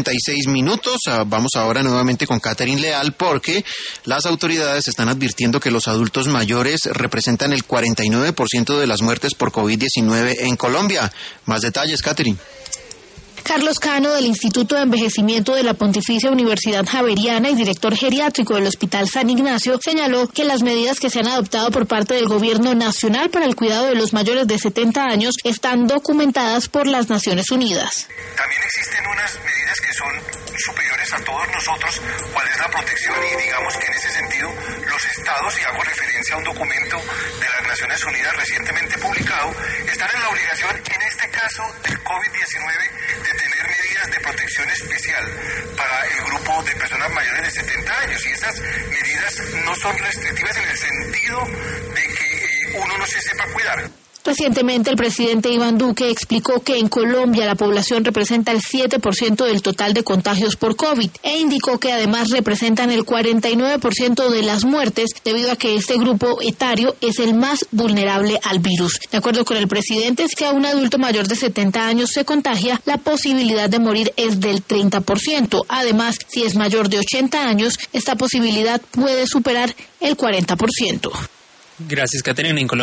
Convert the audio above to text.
5:36. Vamos ahora nuevamente con Catherine Leal porque las autoridades están advirtiendo que los adultos mayores representan el 49% de las muertes por COVID-19 en Colombia. Más detalles, Catherine. Carlos Cano, del Instituto de Envejecimiento de la Pontificia Universidad Javeriana y director geriátrico del Hospital San Ignacio, señaló que las medidas que se han adoptado por parte del Gobierno Nacional para el cuidado de los mayores de 70 años están documentadas por las Naciones Unidas. También existen unas medidas que son superiores a todos nosotros, cuál es la protección, y digamos que en ese sentido los estados, y hago referencia a un documento de las Naciones Unidas recientemente publicado, están en la obligación, en este caso del COVID-19, de tener medidas de protección especial para el grupo de personas mayores de 70 años, y esas medidas no son restrictivas en el sentido de que uno no se sepa cuidar. Recientemente el presidente Iván Duque explicó que en Colombia la población representa el 7% del total de contagios por COVID e indicó que además representan el 49% de las muertes debido a que este grupo etario es el más vulnerable al virus. De acuerdo con el presidente, si a un adulto mayor de 70 años se contagia, la posibilidad de morir es del 30%. Además, si es mayor de 80 años, esta posibilidad puede superar el 40%. Gracias, Catherine. En Colombia